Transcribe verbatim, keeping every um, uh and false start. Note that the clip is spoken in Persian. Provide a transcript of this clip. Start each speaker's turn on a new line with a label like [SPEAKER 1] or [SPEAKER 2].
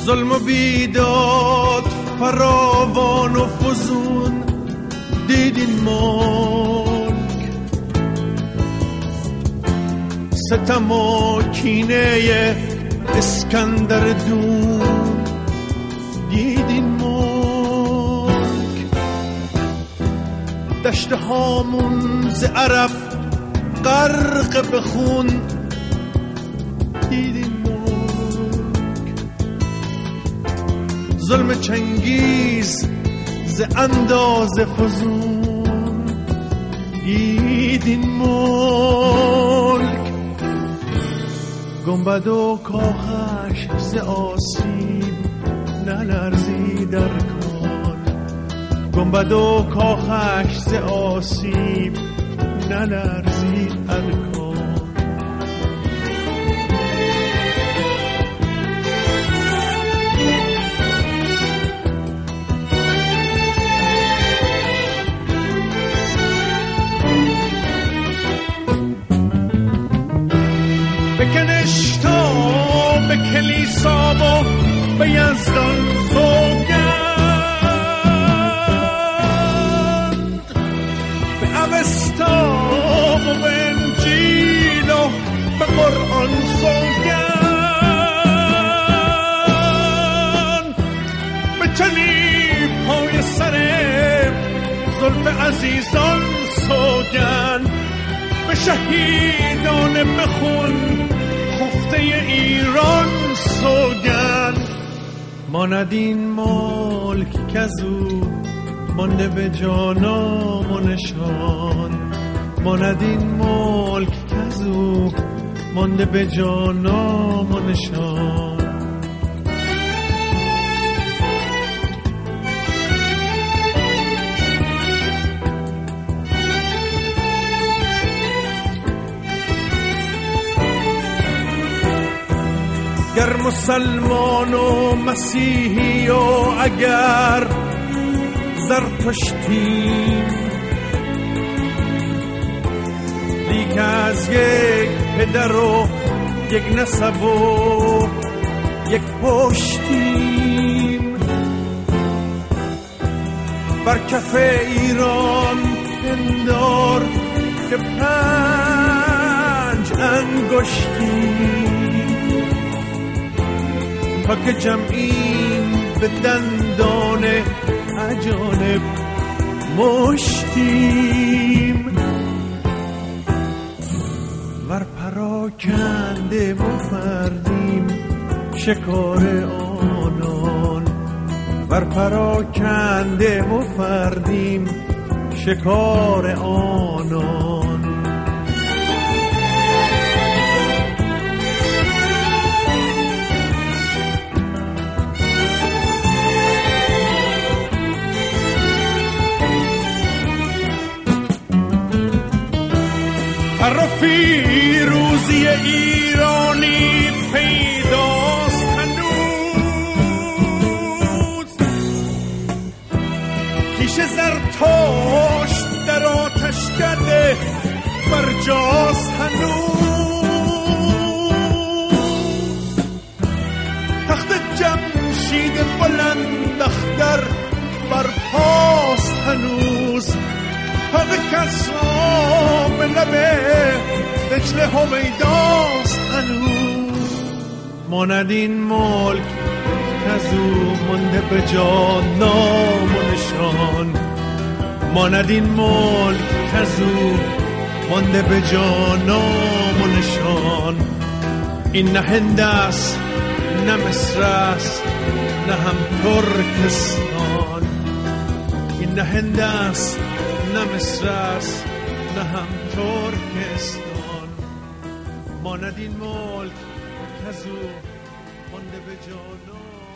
[SPEAKER 1] ظلم و بیداد فراوان و فزون دیدین ملک، ستم و کینه اسکندر دون دیدین ملک، دشت هامون ز عرب غرق به خون دیدین ملک، ظلم چنگیز ز اندازه فزون دیدین ملک، گنبد و کاخش ز آسیب نلرزید در کار، گنبد و کاخش ز آسیب نلرزید در کار. بکنش تا به کلیسا و به یزدان سوگند، به اوستا و به انجیل و به قرآن سوگند، به چلی پای سر زلف عزیزان سوگند، به شهیدان بخون خفته ایران سوگند. ماند این ملک کزو مانده به جانام و نشان، ماند این ملک کزو مانده به جانام و نشان. گر مسلمان و مسیحی و اگر زرتشتیم، لیک از یک پدر و یک نسب و یک پشتیم، بر کف ایران پندار که پنج انگشتیم، تا که جمعیم به دندان اجانب مشتیم، ور پراکنده و فردیم شکار آنان، ور پراکنده و فردیم شکار آنان. هر فیروزی ایرانی پیداست هنوز، کیش زرتشت در آتش کرده برجاست هنوز، تخت جمشید بلند اختر برپاست هنوز، حق کسرا به لبه دجله هویداست هنوز. ماند این ملک کزو مانده به جا نام و نشان، ماند این ملک کزو مانده به جا نام و نشان. این نه هند است نه مصر است نه هم ترکستان، این نه هند است نه مصر است نه هم ترکستان. ماند این ملک کزو مانده به جانان.